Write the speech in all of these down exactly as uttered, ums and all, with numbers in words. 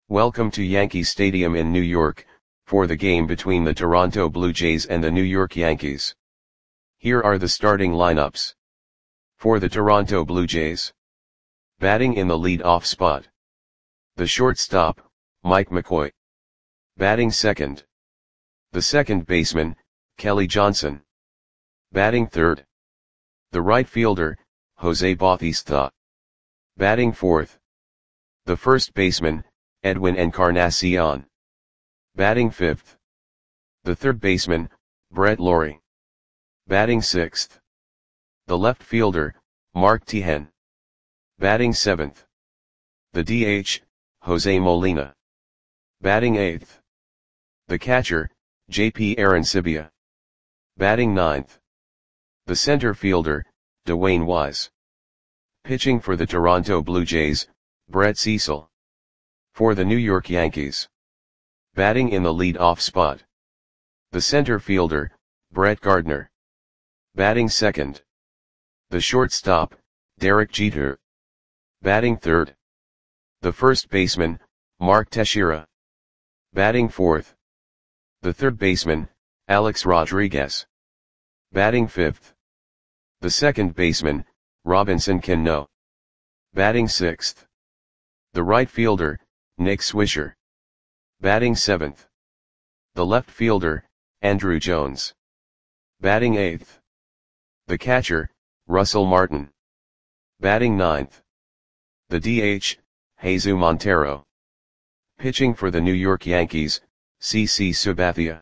Welcome to Yankee Stadium in New York, for the game between the Toronto Blue Jays and the New York Yankees. Here are the starting lineups. For the Toronto Blue Jays. Batting in the lead-off spot. The shortstop, Mike McCoy. Batting second. The second baseman, Kelly Johnson. Batting third. The right fielder, Jose Bautista. Batting fourth. The first baseman, Edwin Encarnacion. Batting fifth. The third baseman, Brett Lawrie. Batting sixth. The left fielder, Mark Teahen. Batting seventh. The D H, Jose Molina. Batting eighth. The catcher, J P Arencibia. Batting ninth. The center fielder, Dwayne Wise. Pitching for the Toronto Blue Jays, Brett Cecil. For the New York Yankees. Batting in the lead-off spot. The center fielder, Brett Gardner. Batting second. The shortstop, Derek Jeter. Batting third. The first baseman, Mark Teixeira. Batting fourth. The third baseman, Alex Rodriguez. Batting fifth. The second baseman, Robinson Cano. Batting sixth. The right fielder, Nick Swisher. Batting seventh. The left fielder, Andruw Jones. Batting eighth. The catcher, Russell Martin. Batting ninth. The D H, Jesus Montero. Pitching for the New York Yankees, C C Sabathia.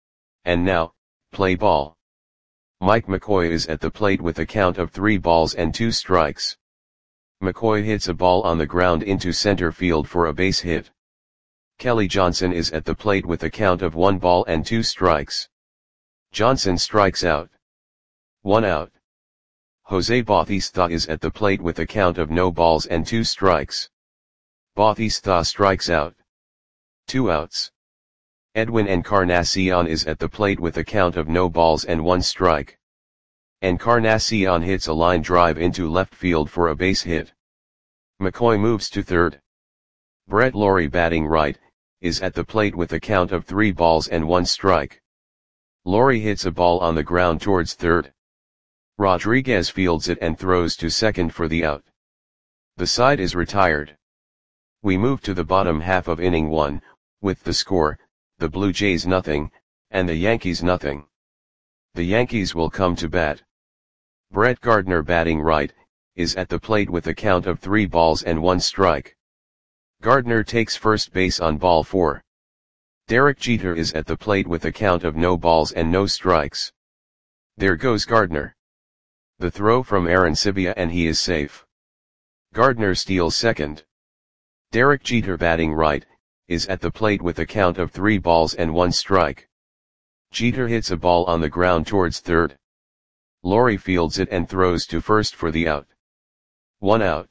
And now, play ball. Mike McCoy is at the plate with a count of three balls and two strikes. McCoy hits a ball on the ground into center field for a base hit. Kelly Johnson is at the plate with a count of one ball and two strikes. Johnson strikes out. One out. Jose Bautista is at the plate with a count of no balls and two strikes. Bautista strikes out. Two outs. Edwin Encarnacion is at the plate with a count of no balls and one strike. Encarnacion hits a line drive into left field for a base hit. McCoy moves to third. Brett Lawrie, batting right, is at the plate with a count of three balls and one strike. Lawrie hits a ball on the ground towards third. Rodriguez fields it and throws to second for the out. The side is retired. We move to the bottom half of inning one, with the score, the Blue Jays nothing, and the Yankees nothing. The Yankees will come to bat. Brett Gardner, batting right, is at the plate with a count of three balls and one strike. Gardner takes first base on ball four. Derek Jeter is at the plate with a count of no balls and no strikes. There goes Gardner. The throw from Arencibia and he is safe. Gardner steals second. Derek Jeter, batting right, is at the plate with a count of three balls and one strike. Jeter hits a ball on the ground towards third. Lawrie fields it and throws to first for the out. One out.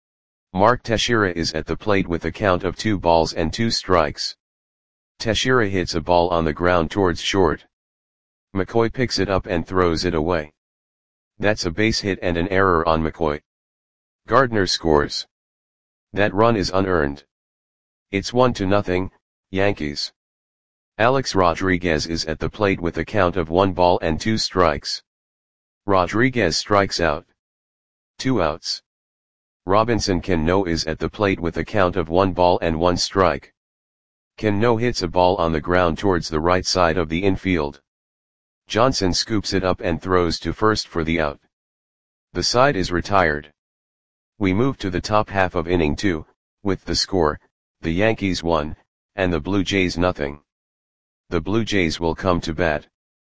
Mark Teixeira is at the plate with a count of two balls and two strikes. Teixeira hits a ball on the ground towards short. McCoy picks it up and throws it away. That's a base hit and an error on McCoy. Gardner scores. That run is unearned. It's one to nothing, Yankees. Alex Rodriguez is at the plate with a count of one ball and two strikes. Rodriguez strikes out. Two outs. Robinson Cano is at the plate with a count of one ball and one strike. Cano hits a ball on the ground towards the right side of the infield. Johnson scoops it up and throws to first for the out. The side is retired. We move to the top half of inning two, with the score, the Yankees one, and the Blue Jays nothing. The Blue Jays will come to bat.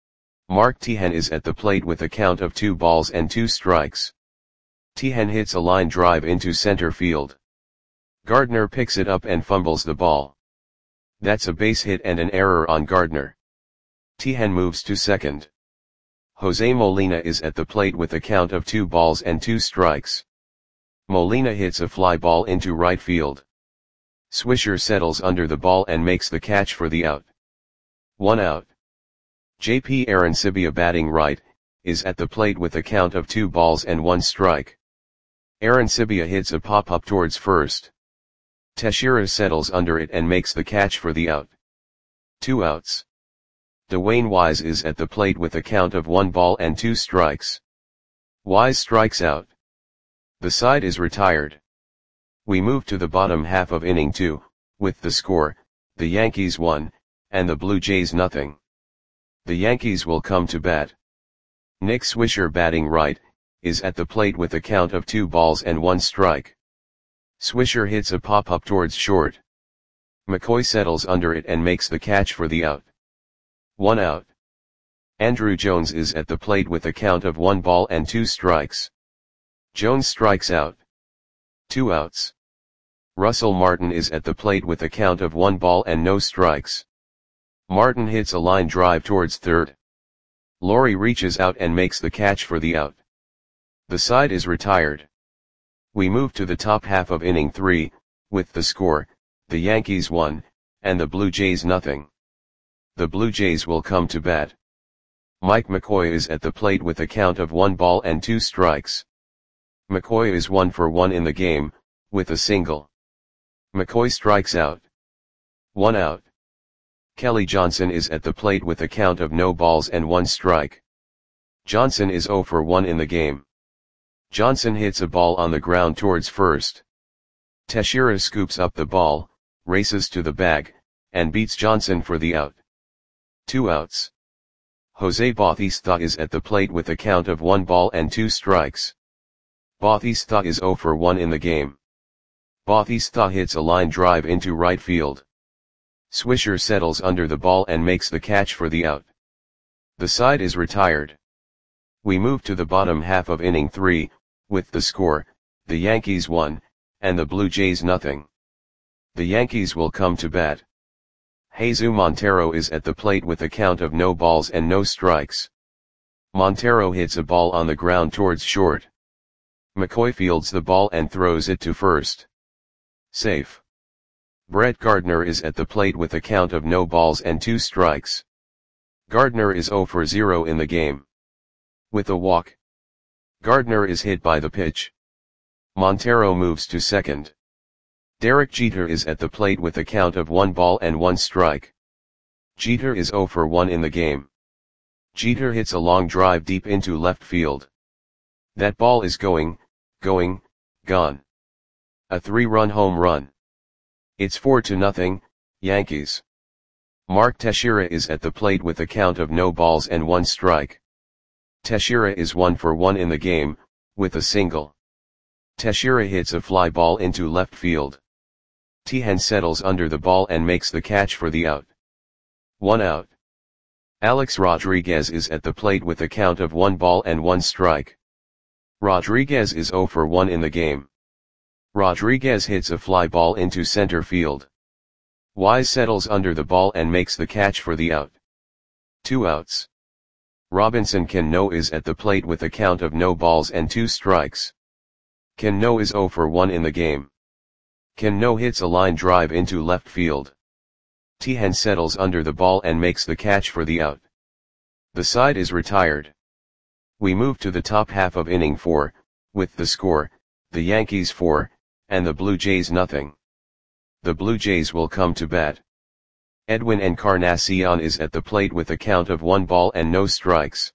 Mark Teahen is at the plate with a count of two balls and two strikes. Teahen hits a line drive into center field. Gardner picks it up and fumbles the ball. That's a base hit and an error on Gardner. Teahen moves to second. Jose Molina is at the plate with a count of two balls and two strikes. Molina hits a fly ball into right field. Swisher settles under the ball and makes the catch for the out. One out. J P Arencibia, batting right, is at the plate with a count of two balls and one strike. Arencibia hits a pop-up towards first. Teixeira settles under it and makes the catch for the out. Two outs. Dwayne Wise is at the plate with a count of one ball and two strikes. Wise strikes out. The side is retired. We move to the bottom half of inning two, with the score, the Yankees one, and the Blue Jays nothing. The Yankees will come to bat. Nick Swisher, batting right, is at the plate with a count of two balls and one strike. Swisher hits a pop-up towards short. McCoy settles under it and makes the catch for the out. One out. Andruw Jones is at the plate with a count of one ball and two strikes. Jones strikes out. Two outs. Russell Martin is at the plate with a count of one ball and no strikes. Martin hits a line drive towards third. Laurie reaches out and makes the catch for the out. The side is retired. We move to the top half of inning three, with the score, the Yankees one, and the Blue Jays nothing. The Blue Jays will come to bat. Mike McCoy is at the plate with a count of one ball and two strikes. McCoy is one for one in the game, with a single. McCoy strikes out. One out. Kelly Johnson is at the plate with a count of no balls and one strike. Johnson is zero for one in the game. Johnson hits a ball on the ground towards first. Teixeira scoops up the ball, races to the bag, and beats Johnson for the out. Two outs. Jose Bautista is at the plate with a count of one ball and two strikes. Bautista is zero for one in the game. Bautista hits a line drive into right field. Swisher settles under the ball and makes the catch for the out. The side is retired. We move to the bottom half of inning three, with the score, the Yankees one, and the Blue Jays nothing. The Yankees will come to bat. Jesus Montero is at the plate with a count of no balls and no strikes. Montero hits a ball on the ground towards short. McCoy fields the ball and throws it to first. Safe. Brett Gardner is at the plate with a count of no balls and two strikes. Gardner is zero for zero in the game. With a walk. Gardner is hit by the pitch. Montero moves to second. Derek Jeter is at the plate with a count of one ball and one strike. Jeter is zero for one in the game. Jeter hits a long drive deep into left field. That ball is going, going, gone. A three-run home run. It's four to nothing, Yankees. Mark Teixeira is at the plate with a count of no balls and one strike. Teixeira is one for one in the game, with a single. Teixeira hits a fly ball into left field. Tejan settles under the ball and makes the catch for the out. One out. Alex Rodriguez is at the plate with a count of one ball and one strike. Rodriguez is zero for one in the game. Rodriguez hits a fly ball into center field. Wise settles under the ball and makes the catch for the out. Two outs. Robinson Cano is at the plate with a count of no balls and two strikes. Cano is zero for one in the game. Cano hits a line drive into left field. Tejan settles under the ball and makes the catch for the out. The side is retired. We move to the top half of inning four, with the score, the Yankees four, and the Blue Jays nothing. The Blue Jays will come to bat. Edwin Encarnacion is at the plate with a count of one ball and no strikes.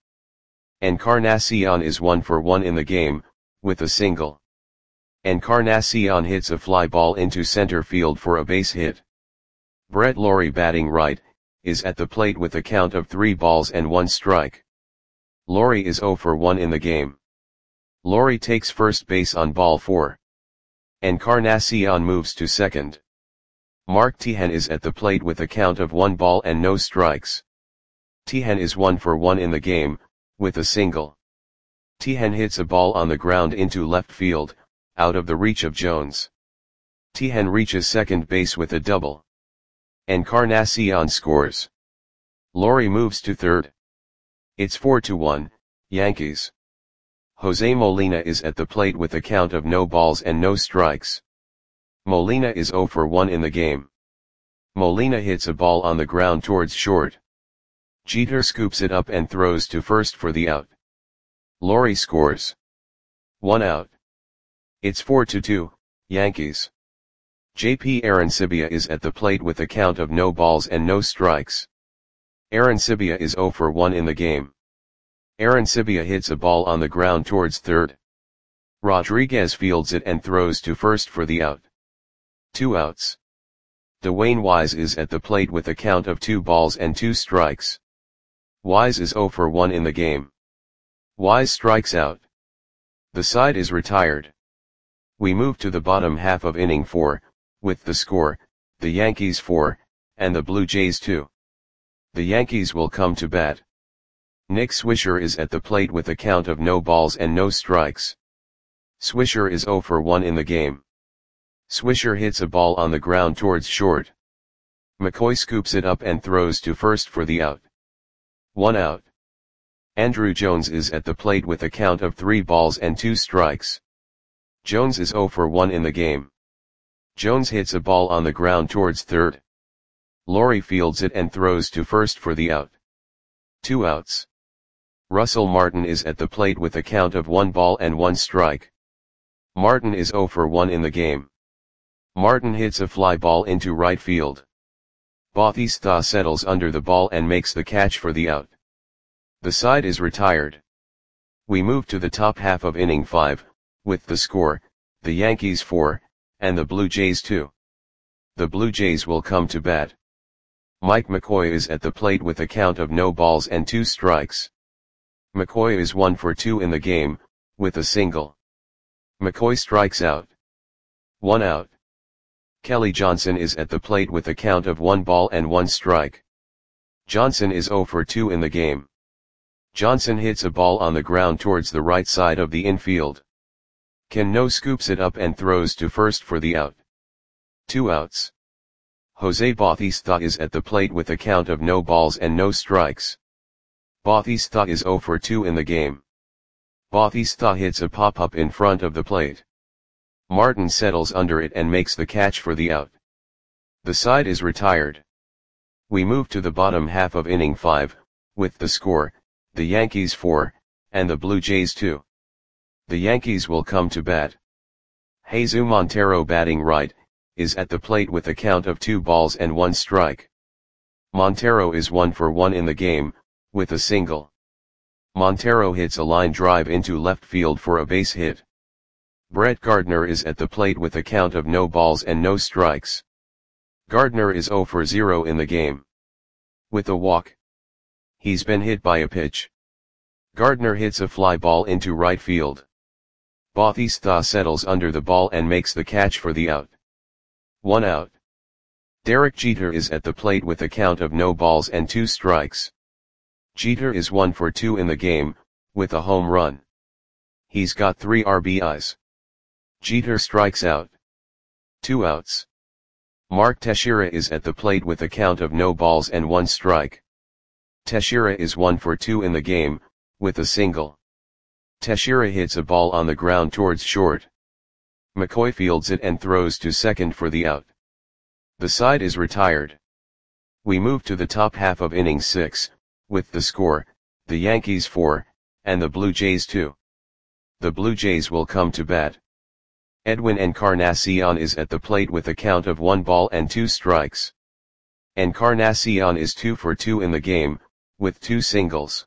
Encarnacion is one for one in the game, with a single. Encarnacion hits a fly ball into center field for a base hit. Brett Lawrie, batting right, is at the plate with a count of three balls and one strike. Lawrie is zero for one in the game. Lawrie takes first base on ball four. Encarnacion moves to second. Mark Tejan is at the plate with a count of one ball and no strikes. Tejan is one for one in the game, with a single. Tejan hits a ball on the ground into left field, out of the reach of Jones. Tejan reaches second base with a double. Encarnacion scores. Lawrie moves to third. It's four to one, Yankees. Jose Molina is at the plate with a count of no balls and no strikes. Molina is zero for one in the game. Molina hits a ball on the ground towards short. Jeter scoops it up and throws to first for the out. Lawrie scores. One out. It's four to two, Yankees. J P Arencibia is at the plate with a count of no balls and no strikes. Arencibia is zero for one in the game. Arencibia hits a ball on the ground towards third. Rodriguez fields it and throws to first for the out. Two outs. Dwayne Wise is at the plate with a count of two balls and two strikes. Wise is zero for one in the game. Wise strikes out. The side is retired. We move to the bottom half of inning four, with the score, the Yankees four, and the Blue Jays two. The Yankees will come to bat. Nick Swisher is at the plate with a count of no balls and no strikes. Swisher is zero for one in the game. Swisher hits a ball on the ground towards short. McCoy scoops it up and throws to first for the out. One out. Andruw Jones is at the plate with a count of three balls and two strikes. Jones is zero for one in the game. Jones hits a ball on the ground towards third. Lowrie fields it and throws to first for the out. Two outs. Russell Martin is at the plate with a count of one ball and one strike. Martin is zero for one in the game. Martin hits a fly ball into right field. Bautista settles under the ball and makes the catch for the out. The side is retired. We move to the top half of inning five, with the score, the Yankees four, and the Blue Jays two. The Blue Jays will come to bat. Mike McCoy is at the plate with a count of no balls and two strikes. McCoy is one for two in the game, with a single. McCoy strikes out. One out. Kelly Johnson is at the plate with a count of one ball and one strike. Johnson is zero for two in the game. Johnson hits a ball on the ground towards the right side of the infield. Cano scoops it up and throws to first for the out. Two outs. Jose Bautista is at the plate with a count of no balls and no strikes. Bautista is zero for two in the game. Bautista hits a pop-up in front of the plate. Martin settles under it and makes the catch for the out. The side is retired. We move to the bottom half of inning five, with the score, the Yankees four, and the Blue Jays two. The Yankees will come to bat. Jesus Montero, batting right, is at the plate with a count of two balls and one strike. Montero is one for one in the game, with a single. Montero hits a line drive into left field for a base hit. Brett Gardner is at the plate with a count of no balls and no strikes. Gardner is zero for zero in the game. With a walk. He's been hit by a pitch. Gardner hits a fly ball into right field. Bautista settles under the ball and makes the catch for the out. One out. Derek Jeter is at the plate with a count of no balls and two strikes. Jeter is one for two in the game, with a home run. He's got three R B Is. Jeter strikes out. Two outs. Mark Teixeira is at the plate with a count of no balls and one strike. Teixeira is one for two in the game, with a single. Teixeira hits a ball on the ground towards short. McCoy fields it and throws to second for the out. The side is retired. We move to the top half of inning six, with the score, the Yankees four, and the Blue Jays two. The Blue Jays will come to bat. Edwin Encarnacion is at the plate with a count of one ball and two strikes. Encarnacion is two for two in the game, with two singles.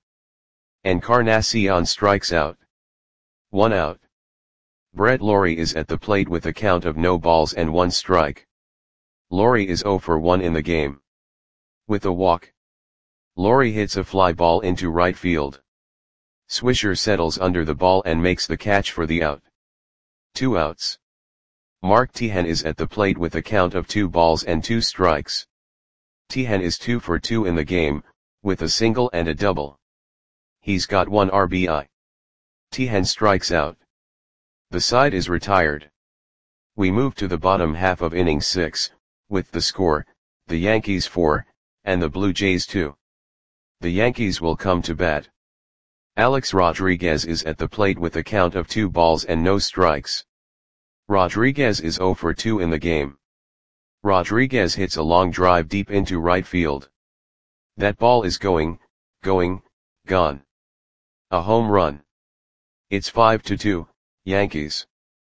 Encarnacion strikes out. One out. Brett Lawrie is at the plate with a count of no balls and one strike. Lawrie is zero for one in the game. With a walk. Lawrie hits a fly ball into right field. Swisher settles under the ball and makes the catch for the out. Two outs. Mark Teahen is at the plate with a count of two balls and two strikes. Teahen is two for two in the game, with a single and a double. He's got one R B I. Teahen strikes out. The side is retired. We move to the bottom half of inning six, with the score, the Yankees four, and the Blue Jays two. The Yankees will come to bat. Alex Rodriguez is at the plate with a count of two balls and no strikes. Rodriguez is zero for two in the game. Rodriguez hits a long drive deep into right field. That ball is going, going, gone. A home run. It's five to two, Yankees.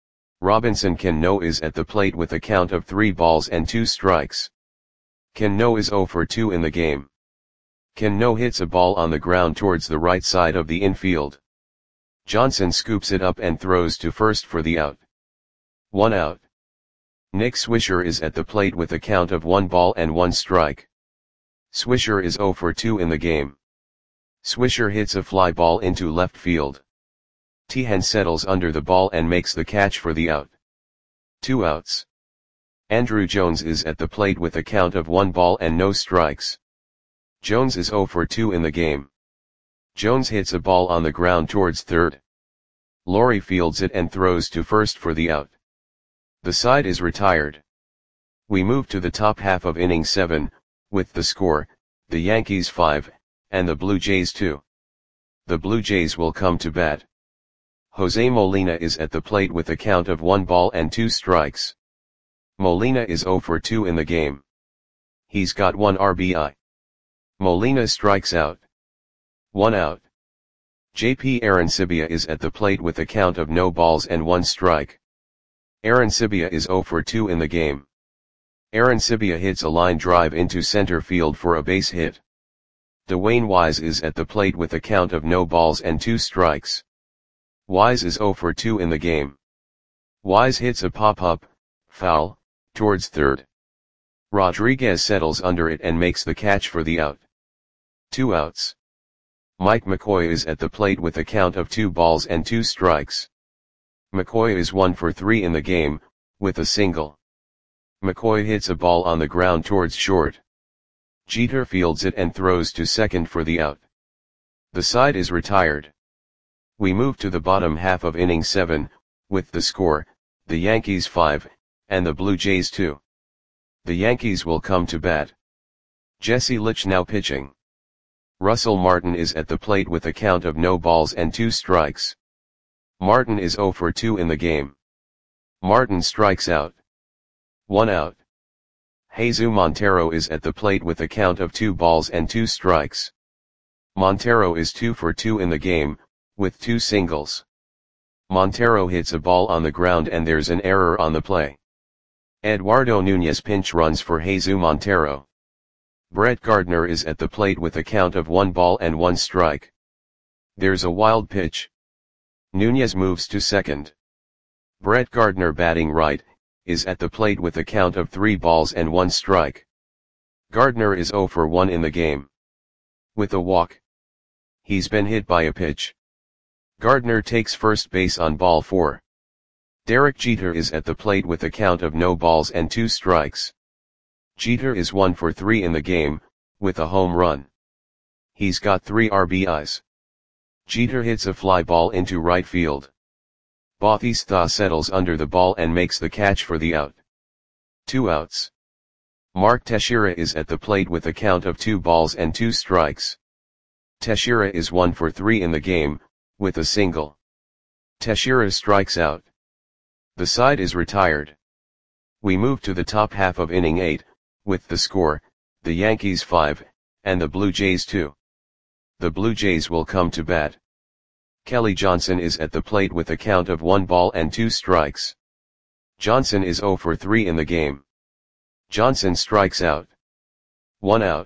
Robinson Cano is at the plate with a count of three balls and two strikes. Cano is zero for two in the game. Cano hits a ball on the ground towards the right side of the infield. Johnson scoops it up and throws to first for the out. One out. Nick Swisher is at the plate with a count of one ball and one strike. Swisher is zero for two in the game. Swisher hits a fly ball into left field. Tehan settles under the ball and makes the catch for the out. Two outs. Andruw Jones is at the plate with a count of one ball and no strikes. Jones is zero for two in the game. Jones hits a ball on the ground towards third. Lawrie fields it and throws to first for the out. The side is retired. We move to the top half of inning seven, with the score, the Yankees five, and the Blue Jays two. The Blue Jays will come to bat. Jose Molina is at the plate with a count of one ball and two strikes. Molina is zero for two in the game. He's got one R B I. Molina strikes out. One out. J P Arencibia is at the plate with a count of no balls and one strike. Arencibia is zero for two in the game. Arencibia hits a line drive into center field for a base hit. Dwayne Wise is at the plate with a count of no balls and two strikes. Wise is zero for two in the game. Wise hits a pop-up, foul, towards third. Rodriguez settles under it and makes the catch for the out. Two outs. Mike McCoy is at the plate with a count of two balls and two strikes. McCoy is one for three in the game, with a single. McCoy hits a ball on the ground towards short. Jeter fields it and throws to second for the out. The side is retired. We move to the bottom half of inning seven, with the score, the Yankees five, and the Blue Jays two. The Yankees will come to bat. Jesse Litch now pitching. Russell Martin is at the plate with a count of no balls and two strikes. Martin is zero for two in the game. Martin strikes out. One out. Jesus Montero is at the plate with a count of two balls and two strikes. Montero is two for two in the game, with two singles. Montero hits a ball on the ground and there's an error on the play. Eduardo Nunez pinch runs for Jesus Montero. Brett Gardner is at the plate with a count of one ball and one strike. There's a wild pitch. Nunez moves to second. Brett Gardner, batting right, is at the plate with a count of three balls and one strike. Gardner is zero for one in the game. With a walk. He's been hit by a pitch. Gardner takes first base on ball four. Derek Jeter is at the plate with a count of no balls and two strikes. Jeter is one for three in the game, with a home run. He's got three R B Is. Jeter hits a fly ball into right field. Bautista settles under the ball and makes the catch for the out. Two outs. Mark Teixeira is at the plate with a count of two balls and two strikes. Teixeira is one for three in the game, with a single. Teixeira strikes out. The side is retired. We move to the top half of inning eight, with the score, the Yankees five, and the Blue Jays two. The Blue Jays will come to bat. Kelly Johnson is at the plate with a count of one ball and two strikes. Johnson is zero for three in the game. Johnson strikes out. One out.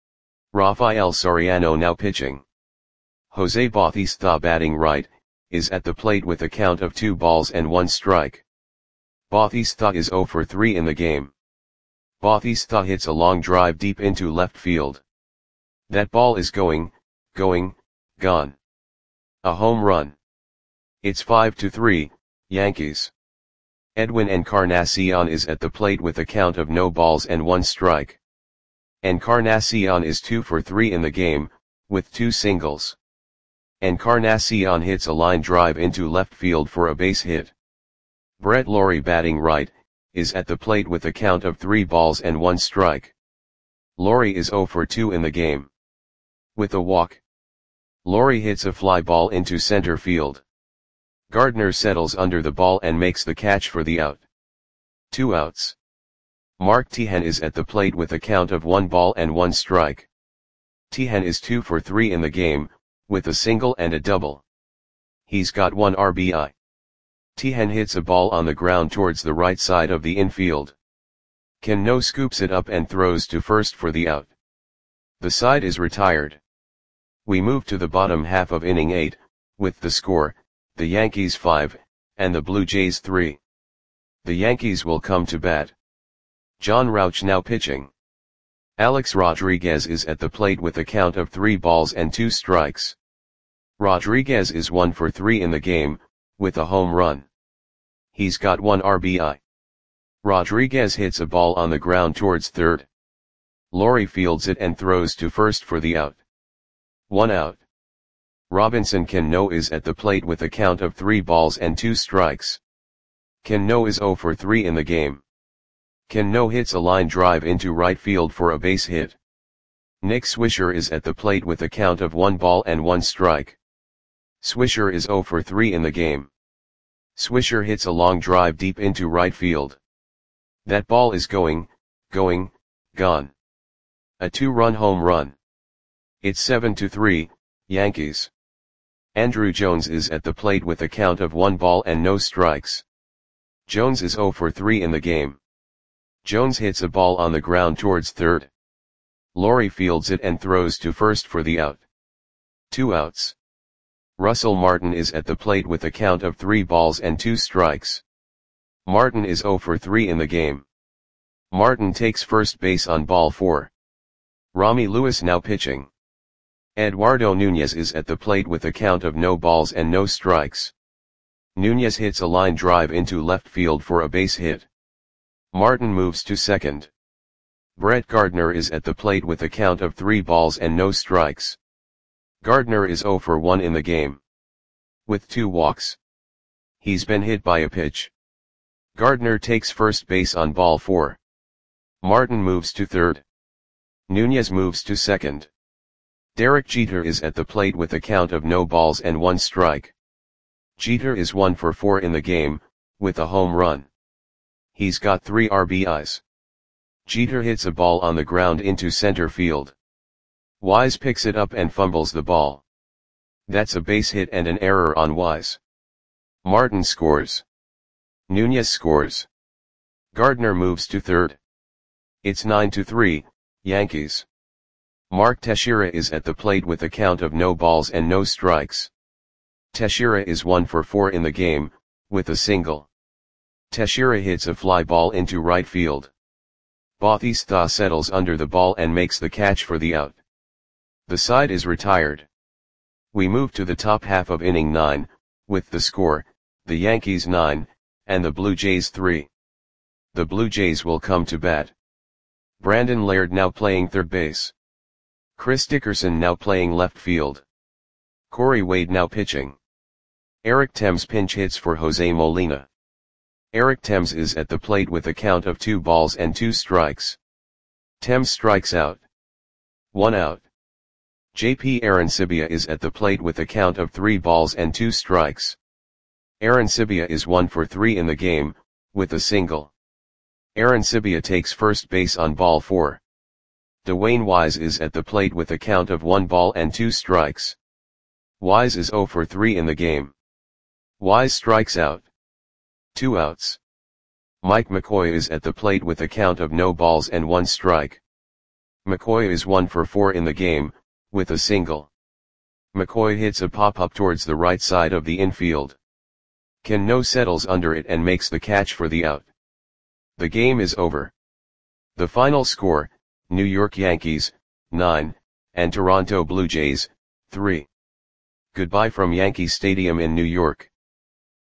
Rafael Soriano now pitching. Jose Bautista, batting right, is at the plate with a count of two balls and one strike. Bautista is zero for three in the game. Bautista hits a long drive deep into left field. That ball is going, going, gone. A home run. It's five to three, Yankees. Edwin Encarnacion is at the plate with a count of no balls and one strike. Encarnacion is two for three in the game, with two singles. Encarnacion hits a line drive into left field for a base hit. Brett Lawrie, batting right, is at the plate with a count of three balls and one strike. Lawrie is zero for two in the game. With a walk. Lawrie hits a fly ball into center field. Gardner settles under the ball and makes the catch for the out. Two outs. Mark Tehan is at the plate with a count of one ball and one strike. Tehan is two for three in the game, with a single and a double. He's got one R B I. Tehan hits a ball on the ground towards the right side of the infield. Ken No scoops it up and throws to first for the out. The side is retired. We move to the bottom half of inning eight, with the score, the Yankees five, and the Blue Jays three. The Yankees will come to bat. John Rauch now pitching. Alex Rodriguez is at the plate with a count of three balls and two strikes. Rodriguez is one for three in the game, with a home run. He's got one R B I. Rodriguez hits a ball on the ground towards third. Laurie fields it and throws to first for the out. One out. Robinson Cano is at the plate with a count of three balls and two strikes. Cano is zero for three in the game. Cano hits a line drive into right field for a base hit. Nick Swisher is at the plate with a count of one ball and one strike. Swisher is zero for three in the game. Swisher hits a long drive deep into right field. That ball is going, going, gone. A two-run home run. It's seven to three, Yankees. Andrew Jones is at the plate with a count of one ball and no strikes. Jones is zero for three in the game. Jones hits a ball on the ground towards third. Laurie fields it and throws to first for the out. Two outs. Russell Martin is at the plate with a count of three balls and two strikes. Martin is zero for three in the game. Martin takes first base on ball four. Rami Lewis now pitching. Eduardo Nunez is at the plate with a count of no balls and no strikes. Nunez hits a line drive into left field for a base hit. Martin moves to second. Brett Gardner is at the plate with a count of three balls and no strikes. Gardner is zero for one in the game. With two walks. He's been hit by a pitch. Gardner takes first base on ball four. Martin moves to third. Nunez moves to second. Derek Jeter is at the plate with a count of no balls and one strike. Jeter is one for four in the game, with a home run. He's got three R B Is. Jeter hits a ball on the ground into center field. Wise picks it up and fumbles the ball. That's a base hit and an error on Wise. Martin scores. Nunez scores. Gardner moves to third. It's nine to three, Yankees. Mark Teixeira is at the plate with a count of no balls and no strikes. Teixeira is one for four in the game, with a single. Teixeira hits a fly ball into right field. Bautista settles under the ball and makes the catch for the out. The side is retired. We move to the top half of inning nine, with the score, the Yankees nine, and the Blue Jays three. The Blue Jays will come to bat. Brandon Laird now playing third base. Chris Dickerson now playing left field. Corey Wade now pitching. Eric Thames pinch hits for Jose Molina. Eric Thames is at the plate with a count of two balls and two strikes. Thames strikes out. One out. J P Arancibia is at the plate with a count of three balls and two strikes. Arancibia is one for three in the game, with a single. Arancibia takes first base on ball four. Dwayne Wise is at the plate with a count of one ball and two strikes. Wise is zero for three in the game. Wise strikes out. Two outs. Mike McCoy is at the plate with a count of no balls and one strike. McCoy is one for four in the game, with a single. McCoy hits a pop-up towards the right side of the infield. Cano settles under it and makes the catch for the out. The game is over. The final score, New York Yankees, nine, and Toronto Blue Jays, three. Goodbye from Yankee Stadium in New York.